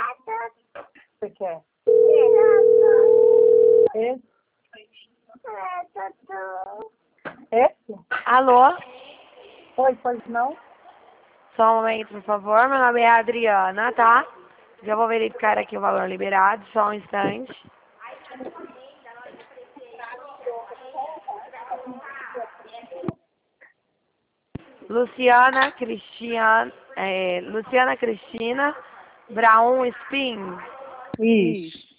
Você quer? Esse? Esse? Alô? Oi, pois não? Só um momento, por favor. Meu nome é Adriana, tá? Já vou verificar aqui o valor liberado, só um instante. Luciana Cristina Brown Spin. Isso.